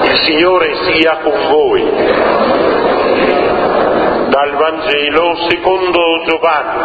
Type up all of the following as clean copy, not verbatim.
Il Signore sia con voi. Dal Vangelo secondo Giovanni.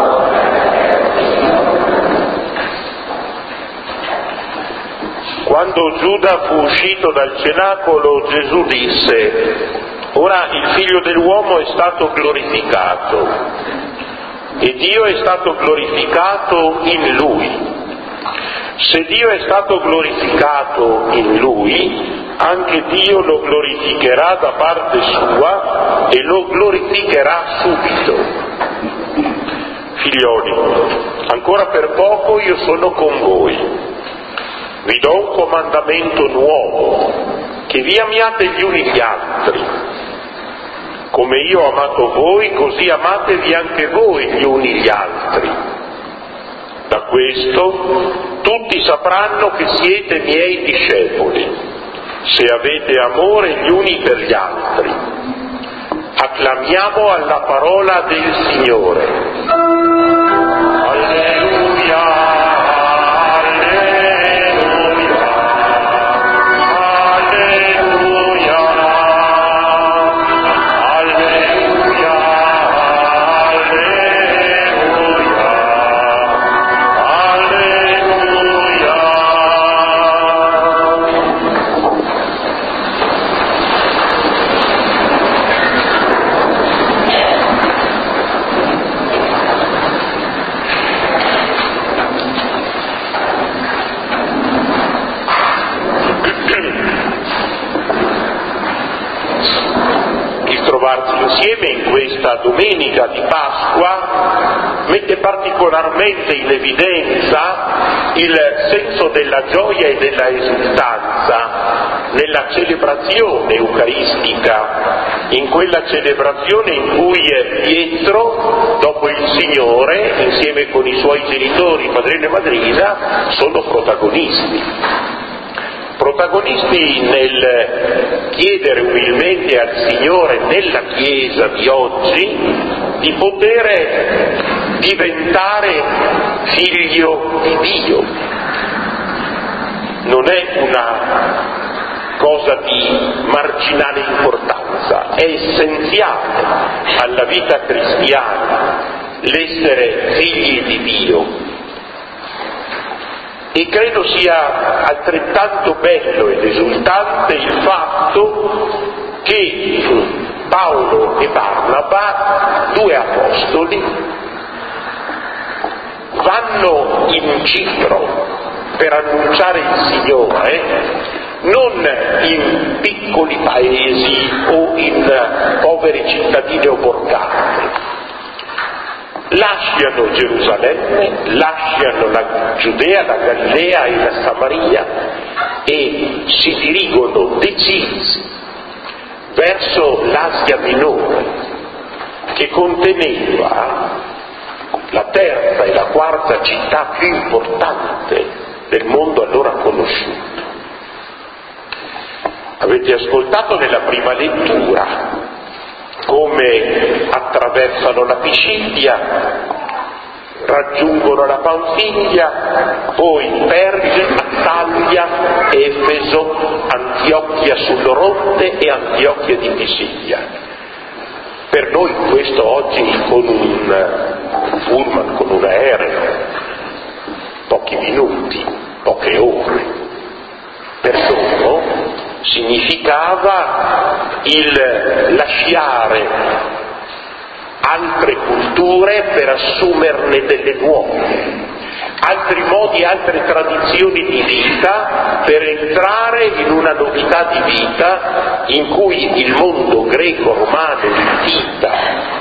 Quando Giuda fu uscito dal cenacolo, Gesù disse: ora il Figlio dell'uomo è stato glorificato e Dio è stato glorificato in Lui. Se Dio è stato glorificato in Lui, anche Dio lo glorificherà da parte sua e lo glorificherà subito. Figlioli, ancora per poco io sono con voi. Vi do un comandamento nuovo, che vi amiate gli uni gli altri. Come io ho amato voi, così amatevi anche voi gli uni gli altri. Da questo tutti sapranno che siete miei discepoli, se avete amore gli uni per gli altri. Acclamiamo alla parola del Signore. Alleluia. Insieme in questa domenica di Pasqua mette particolarmente in evidenza il senso della gioia e della esultanza nella celebrazione eucaristica, in quella celebrazione in cui Pietro, dopo il Signore, insieme con i suoi genitori, padrino e madrina, sono protagonisti nel chiedere umilmente al Signore nella Chiesa di oggi di poter diventare figlio di Dio. Non è una cosa di marginale importanza, è essenziale alla vita cristiana l'essere figli di Dio. E credo sia altrettanto bello ed esultante il fatto che Paolo e Barnaba, due apostoli, vanno in giro per annunciare il Signore, non in piccoli paesi o in poveri cittadine o borgate. Lasciano Gerusalemme, lasciano la Giudea, la Galilea e la Samaria e si dirigono decisi verso l'Asia Minore, che conteneva la terza e la quarta città più importante del mondo allora conosciuto. Avete ascoltato nella prima lettura come attraversano la Pisidia, raggiungono la Panfilia, poi Perge, Attaglia, Efeso, Antiochia sull'Oronte e Antiochia di Pisidia. Per noi questo oggi con un pullman, con un aereo, pochi minuti, poche ore. Per loro significava il lasciare altre culture per assumerne delle nuove, altri modi, altre tradizioni di vita per entrare in una novità di vita in cui il mondo greco-romano di vita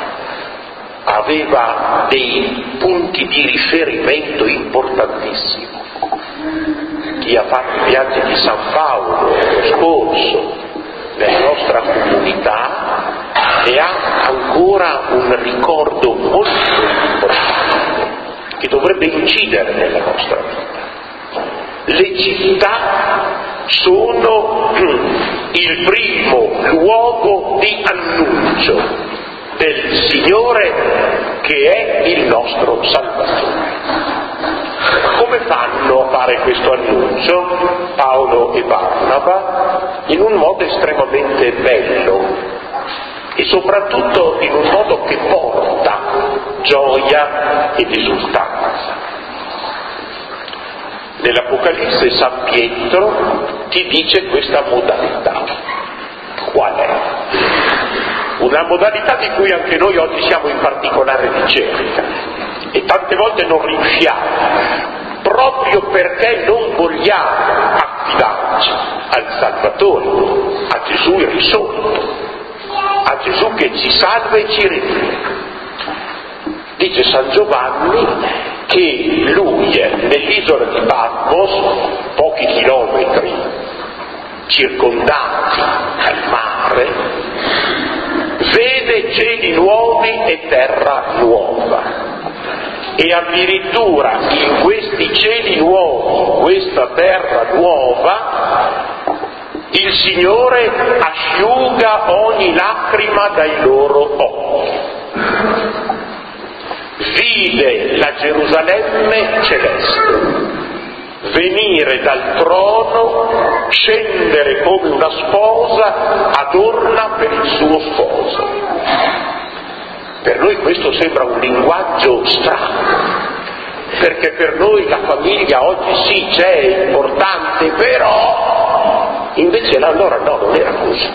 aveva dei punti di riferimento importantissimi. Chi ha fatto i viaggi di San Paolo l'anno scorso nella nostra comunità ne ha ancora un ricordo molto importante che dovrebbe incidere nella nostra vita. Le città sono il primo luogo di annuncio del Signore che è il nostro Salvatore. Come come fanno a fare questo annuncio Paolo e Barnaba? In un modo estremamente bello e soprattutto in un modo che porta gioia ed esultanza. Nell'Apocalisse San Pietro ti dice questa modalità. Qual è? Una modalità di cui anche noi oggi siamo in particolare ricerca e tante volte non riusciamo, proprio perché non vogliamo affidarci al Salvatore, a Gesù il risorto, a Gesù che ci salva e ci redime. Dice San Giovanni che lui nell'isola di Patmos, pochi chilometri circondati dal mare, vede cieli nuovi e terra nuova. E addirittura in questi cieli nuovi, questa terra nuova, il Signore asciuga ogni lacrima dai loro occhi. Vide la Gerusalemme celeste venire dal trono, scendere come una sposa adorna per il suo sposo. Per noi questo sembra un linguaggio strano, perché per noi la famiglia oggi sì c'è, è importante, però invece allora no, non era così.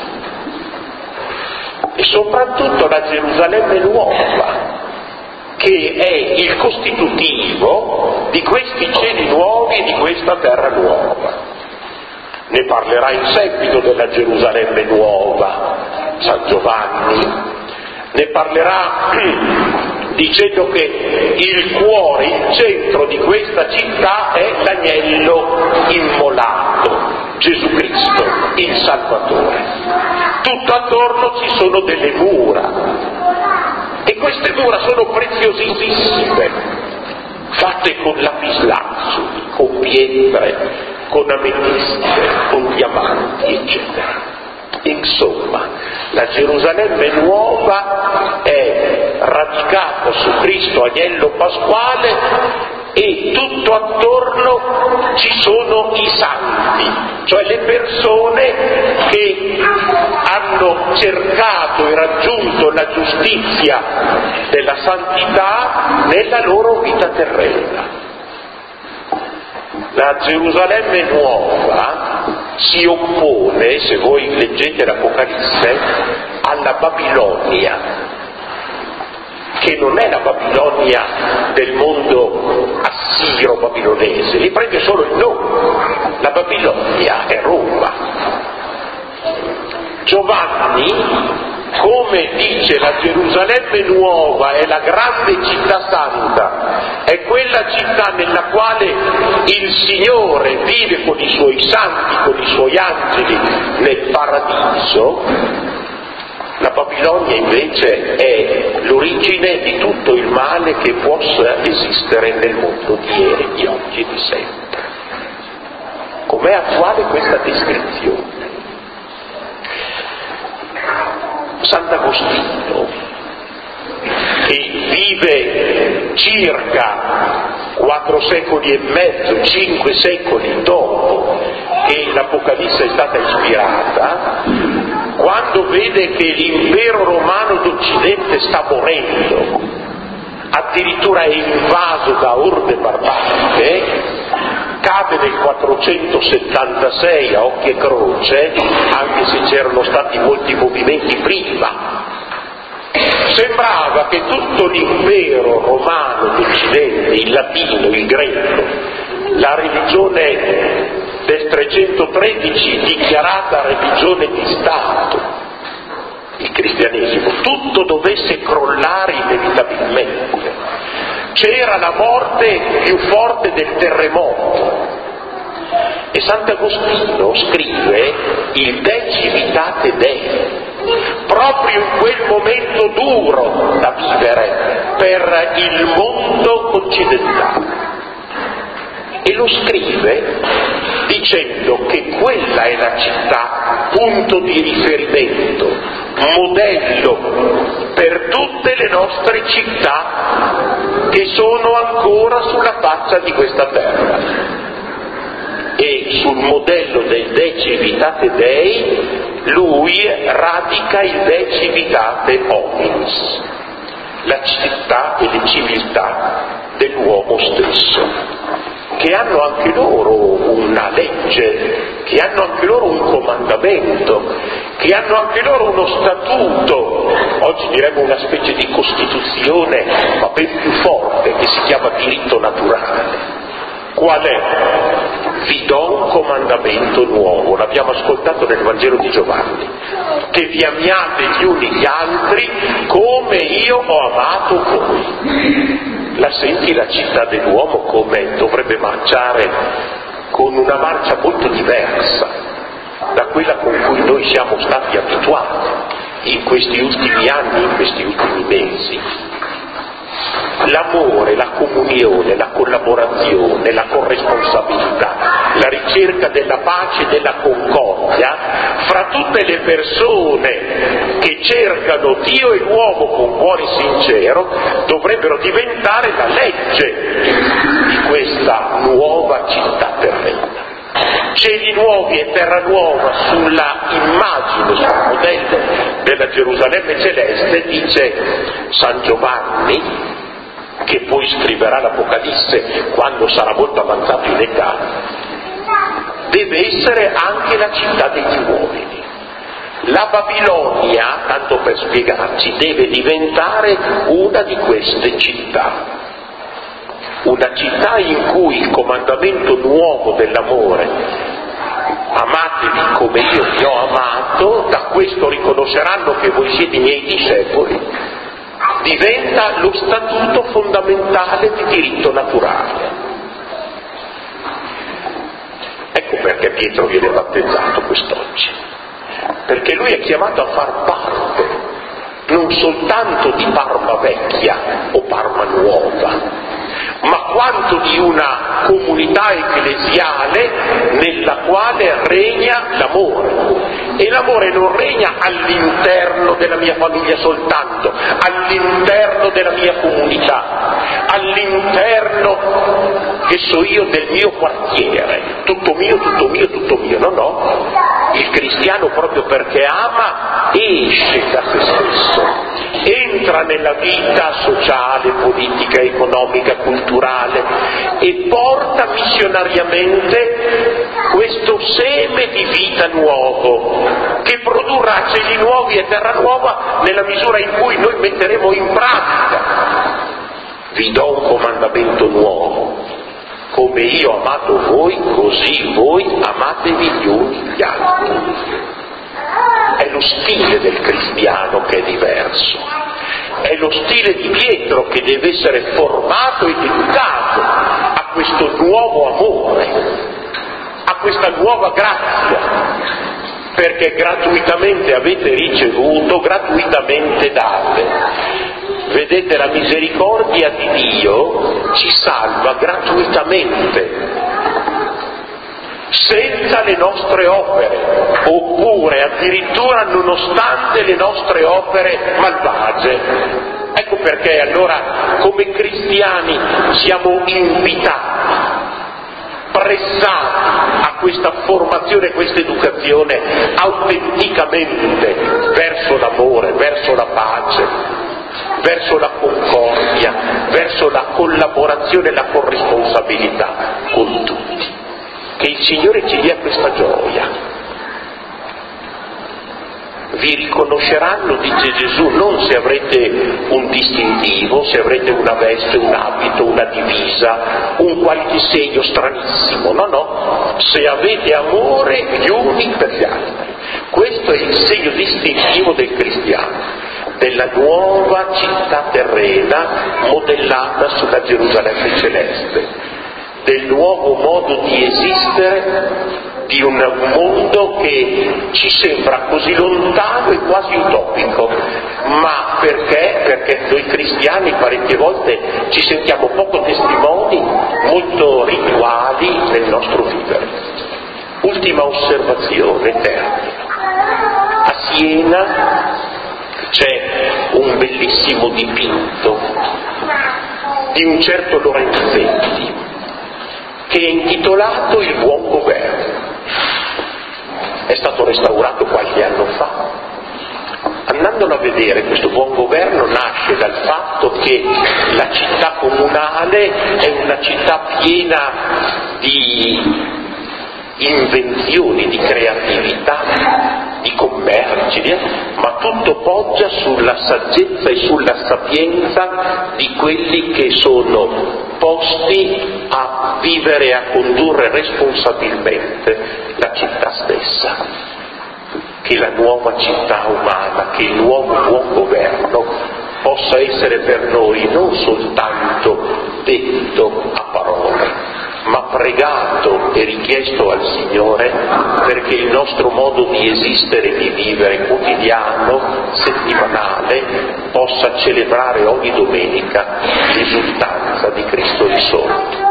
E soprattutto la Gerusalemme nuova, che è il costitutivo di questi cieli nuovi e di questa terra nuova. Ne parlerà in seguito della Gerusalemme nuova San Giovanni, ne parlerà dicendo che il cuore, il centro di questa città è l'agnello immolato, Gesù Cristo, il Salvatore. Tutto attorno ci sono delle mura, e queste mura sono preziosissime, fatte con lapislazzuli, con pietre, con ametiste, con diamanti, eccetera. Insomma, la Gerusalemme nuova è radicata su Cristo agnello pasquale e tutto attorno ci sono i santi, cioè le persone che hanno cercato e raggiunto la giustizia della santità nella loro vita terrena. La Gerusalemme nuova si oppone, se voi leggete l'Apocalisse, alla Babilonia, che non è la Babilonia del mondo assiro-babilonese, gli prende solo il nome. La Babilonia è Roma. Giovanni, come dice, la Gerusalemme nuova è la grande città santa, è quella città nella quale il Signore vive con i suoi santi, con i suoi angeli nel paradiso. La Babilonia invece è l'origine di tutto il male che possa esistere nel mondo di ieri, di oggi e di sempre. Com'è attuale questa descrizione? Sant'Agostino, che vive circa 4 secoli e mezzo, 5 secoli dopo che l'Apocalisse è stata ispirata, quando vede che l'impero romano d'Occidente sta morendo, addirittura è invaso da orde barbariche, cade nel 476 a occhio e croce, anche se c'erano stati molti movimenti prima. Sembrava che tutto l'impero romano d'Occidente, il latino, il greco, la religione del 313 dichiarata religione di Stato, il cristianesimo, tutto dovesse crollare inevitabilmente. C'era la morte più forte del terremoto. E Sant'Agostino scrive il De Civitate Dei, proprio in quel momento duro da vivere per il mondo occidentale. E lo scrive dicendo che quella è la città, punto di riferimento, modello per tutte le nostre città che sono ancora sulla faccia di questa terra. E sul modello del De Civitate Dei lui radica il De Civitate Hominis, la città e le civiltà dell'uomo stesso, che hanno anche loro una legge, che hanno anche loro un comandamento, che hanno anche loro uno statuto, oggi diremmo una specie di costituzione, ma ben più forte, che si chiama diritto naturale. Qual è? Vi do un comandamento nuovo, l'abbiamo ascoltato nel Vangelo di Giovanni, che vi amiate gli uni gli altri come io ho amato voi. La senti la città dell'uomo come dovrebbe marciare, con una marcia molto diversa da quella con cui noi siamo stati abituati in questi ultimi anni, in questi ultimi mesi. L'amore, la comunione, la collaborazione, la corresponsabilità, la ricerca della pace e della concordia fra tutte le persone che cercano Dio e l'uomo con cuore sincero dovrebbero diventare la legge di questa nuova città terrena. Cieli nuovi e terra nuova sulla immagine, sul modello della Gerusalemme celeste, dice San Giovanni, che poi scriverà l'Apocalisse quando sarà molto avanzato in età, deve essere anche la città degli uomini. La Babilonia, tanto per spiegarci, deve diventare una di queste città. Una città in cui il comandamento nuovo dell'amore, amatevi come io vi ho amato, da questo riconosceranno che voi siete i miei discepoli, diventa lo statuto fondamentale di diritto naturale. Ecco perché Pietro viene battezzato quest'oggi, perché lui è chiamato a far parte non soltanto di Parma vecchia o Parma nuova, ma quanto di una comunità ecclesiale nella quale regna l'amore. E l'amore non regna all'interno della mia famiglia soltanto, all'interno della mia comunità, all'interno, che so io, del mio quartiere, tutto mio, tutto mio, tutto mio. No. Il cristiano, proprio perché ama, esce da se stesso, entra nella vita sociale, politica, economica, culturale e porta missionariamente questo seme di vita nuovo che produrrà cieli nuovi e terra nuova nella misura in cui noi metteremo in pratica. Vi do un comandamento nuovo: come io ho amato voi, così voi amatevi gli uni gli altri. È lo stile del cristiano che è diverso, è lo stile di Pietro che deve essere formato ed educato a questo nuovo amore, a questa nuova grazia, perché gratuitamente avete ricevuto, gratuitamente date. Vedete, la misericordia di Dio ci salva gratuitamente, senza le nostre opere, oppure addirittura nonostante le nostre opere malvagie. Ecco perché allora come cristiani siamo invitati, pressati a questa formazione, questa educazione autenticamente verso l'amore, verso la pace, verso la concordia, verso la collaborazione e la corresponsabilità con tutti. Che il Signore ci dia questa gioia. Vi riconosceranno, dice Gesù, non se avrete un distintivo, se avrete una veste, un abito, una divisa, un qualche segno stranissimo, no, se avete amore gli uni per gli altri. Questo è il segno distintivo del cristiano, della nuova città terrena modellata sulla Gerusalemme celeste, del nuovo modo di esistere di un mondo che ci sembra così lontano e quasi utopico. Ma perché? Perché noi cristiani parecchie volte ci sentiamo poco testimoni, molto rituali nel nostro vivere. Ultima osservazione, termino. A Siena c'è un bellissimo dipinto di un certo Lorenzetti che è intitolato Il buon governo. È stato restaurato qualche anno fa. Andandolo a vedere, questo buon governo nasce dal fatto che la città comunale è una città piena di invenzioni, di creatività, di commerci, ma tutto poggia sulla saggezza e sulla sapienza di quelli che sono posti a vivere e a condurre responsabilmente la città stessa. Che la nuova città umana, che il nuovo buon governo possa essere per noi non soltanto detto a parole, ma pregato e richiesto al Signore perché il nostro modo di esistere e di vivere quotidiano, settimanale, possa celebrare ogni domenica l'esultanza di Cristo risorto.